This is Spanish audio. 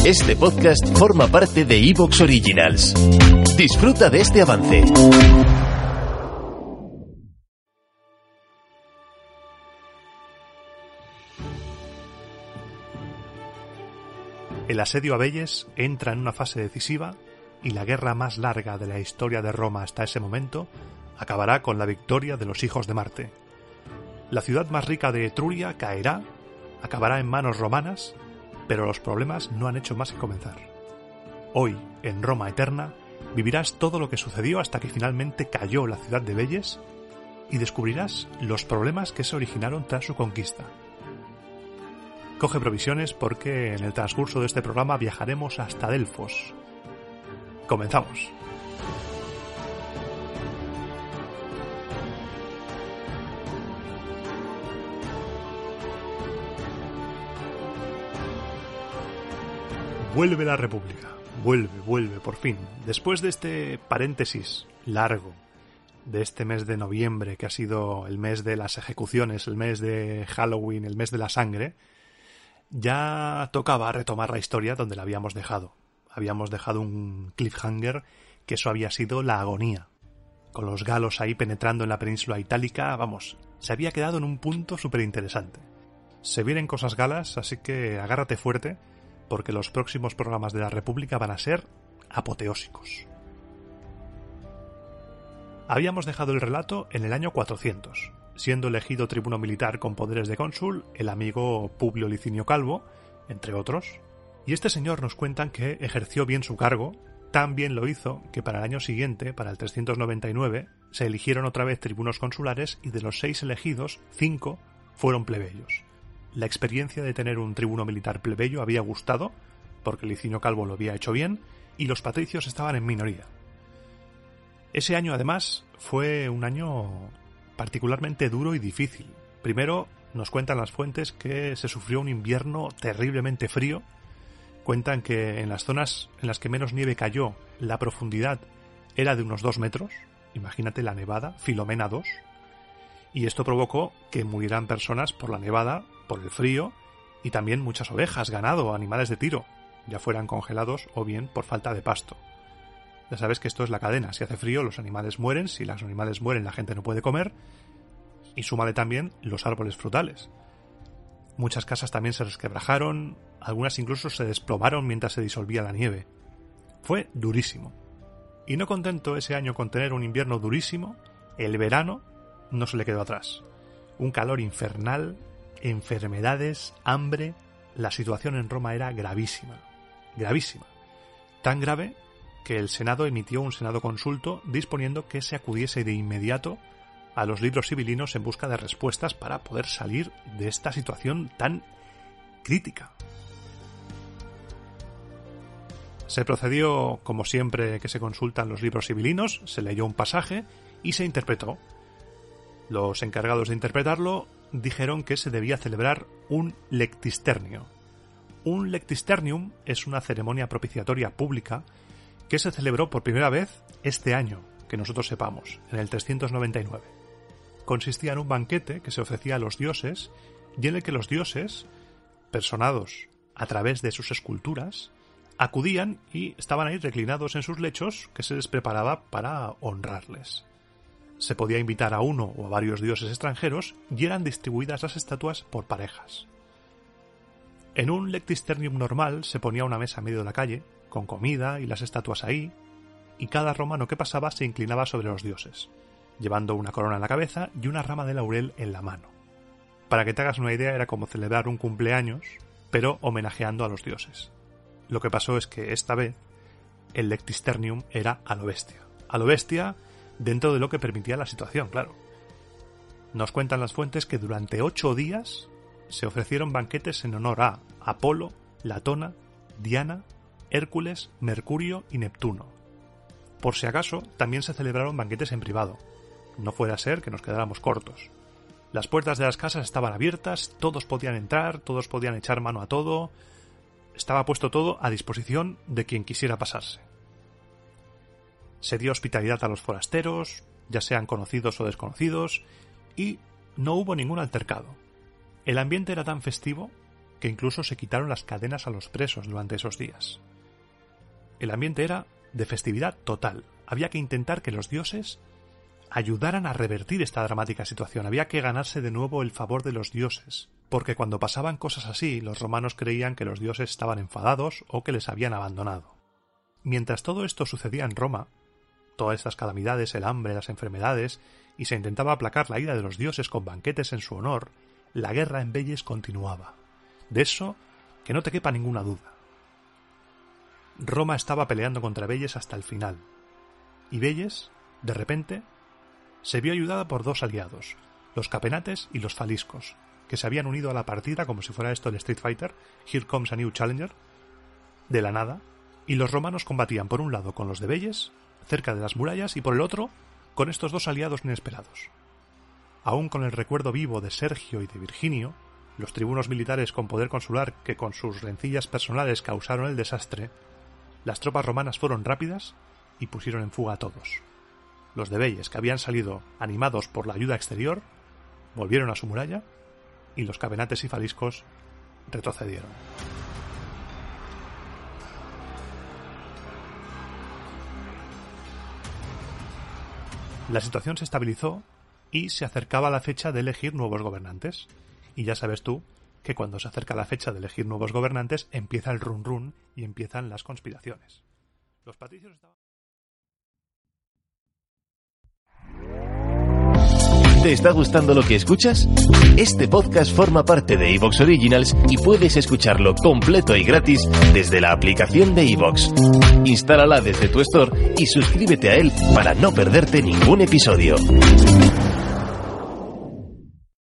Este podcast forma parte de Evox Originals. Disfruta de este avance. El asedio a Vélez entra en una fase decisiva y la guerra más larga de la historia de Roma hasta ese momento acabará con la victoria de los hijos de Marte. La ciudad más rica de Etruria caerá, acabará en manos romanas, pero los problemas no han hecho más que comenzar. Hoy, en Roma Eterna, vivirás todo lo que sucedió hasta que finalmente cayó la ciudad de Vélez y descubrirás los problemas que se originaron tras su conquista. Coge provisiones porque en el transcurso de este programa viajaremos hasta Delfos. Comenzamos. Vuelve la República. Vuelve, por fin. Después de este paréntesis largo, de este mes de noviembre, que ha sido el mes de las ejecuciones, el mes de Halloween, el mes de la sangre, ya tocaba retomar la historia donde la habíamos dejado. Habíamos dejado un cliffhanger que eso había sido la agonía. Con los galos ahí penetrando en la península itálica, vamos, se había quedado en un punto súper interesante. Se vienen cosas galas, así que agárrate fuerte, porque los próximos programas de la República van a ser apoteósicos. Habíamos dejado el relato en el año 400, siendo elegido tribuno militar con poderes de cónsul el amigo Publio Licinio Calvo, entre otros, y este señor nos cuentan que ejerció bien su cargo, tan bien lo hizo que para el año siguiente, para el 399, se eligieron otra vez tribunos consulares y de los 6 elegidos, 5 fueron plebeyos. La experiencia de tener un tribuno militar plebeyo había gustado, porque Licinio Calvo lo había hecho bien, y los patricios estaban en minoría. Ese año, además, fue un año particularmente duro y difícil. Primero, nos cuentan las fuentes que se sufrió un invierno terriblemente frío. Cuentan que en las zonas en las que menos nieve cayó, la profundidad era de unos 2 metros. Imagínate la nevada, Filomena 2. Y esto provocó que murieran personas por la nevada, por el frío, y también muchas ovejas, ganado, animales de tiro, ya fueran congelados o bien por falta de pasto. Ya sabes que esto es la cadena. Si hace frío, los animales mueren. Si los animales mueren, la gente no puede comer. Y súmale también los árboles frutales. Muchas casas también se resquebrajaron. Algunas incluso se desplomaron mientras se disolvía la nieve. Fue durísimo. Y no contento ese año con tener un invierno durísimo, el verano no se le quedó atrás. Un calor infernal, enfermedades, hambre. La situación en Roma era gravísima. Gravísima. Tan grave que el Senado emitió un Senado consulto disponiendo que se acudiese de inmediato a los libros sibilinos en busca de respuestas para poder salir de esta situación tan crítica. Se procedió, como siempre que se consultan los libros sibilinos, se leyó un pasaje y se interpretó. Los encargados de interpretarlo dijeron que se debía celebrar un lectisternio. Un lectisternium es una ceremonia propiciatoria pública que se celebró por primera vez este año, que nosotros sepamos, en el 399. Consistía en un banquete que se ofrecía a los dioses y en el que los dioses, personados a través de sus esculturas, acudían y estaban ahí reclinados en sus lechos que se les preparaba para honrarles. Se podía invitar a uno o a varios dioses extranjeros y eran distribuidas las estatuas por parejas. En un lectisternium normal se ponía una mesa a medio de la calle, con comida y las estatuas ahí, y cada romano que pasaba se inclinaba sobre los dioses, llevando una corona en la cabeza y una rama de laurel en la mano. Para que te hagas una idea, era como celebrar un cumpleaños, pero homenajeando a los dioses. Lo que pasó es que esta vez el lectisternium era a lo bestia. A lo bestia dentro de lo que permitía la situación, claro. Nos cuentan las fuentes que durante 8 días se ofrecieron banquetes en honor a Apolo, Latona, Diana, Hércules, Mercurio y Neptuno. Por si acaso, también se celebraron banquetes en privado. No fuera a ser que nos quedáramos cortos. Las puertas de las casas estaban abiertas, todos podían entrar, todos podían echar mano a todo. Estaba puesto todo a disposición de quien quisiera pasarse. Se dio hospitalidad a los forasteros, ya sean conocidos o desconocidos, y no hubo ningún altercado. El ambiente era tan festivo que incluso se quitaron las cadenas a los presos durante esos días. El ambiente era de festividad total. Había que intentar que los dioses ayudaran a revertir esta dramática situación. Había que ganarse de nuevo el favor de los dioses, porque cuando pasaban cosas así, los romanos creían que los dioses estaban enfadados o que les habían abandonado. Mientras todo esto sucedía en Roma, todas estas calamidades, el hambre, las enfermedades, y se intentaba aplacar la ira de los dioses con banquetes en su honor, la guerra en Velles continuaba. De eso, que no te quepa ninguna duda. Roma estaba peleando contra Velles hasta el final, y Velles, de repente, se vio ayudada por dos aliados, los capenates y los faliscos, que se habían unido a la partida como si fuera esto el Street Fighter, Here Comes a New Challenger, de la nada, y los romanos combatían por un lado con los de Velles, cerca de las murallas, y por el otro, con estos dos aliados inesperados. Aún con el recuerdo vivo de Sergio y de Virginio, los tribunos militares con poder consular que con sus rencillas personales causaron el desastre, las tropas romanas fueron rápidas y pusieron en fuga a todos. Los de Velles, que habían salido animados por la ayuda exterior, volvieron a su muralla y los capenates y faliscos retrocedieron. La situación se estabilizó y se acercaba la fecha de elegir nuevos gobernantes. Y ya sabes tú que cuando se acerca la fecha de elegir nuevos gobernantes empieza el run run y empiezan las conspiraciones. Los patricios estaban... ¿Te está gustando lo que escuchas? Este podcast forma parte de iVoox Originals y puedes escucharlo completo y gratis desde la aplicación de iVoox. Instálala desde tu store y suscríbete a él para no perderte ningún episodio.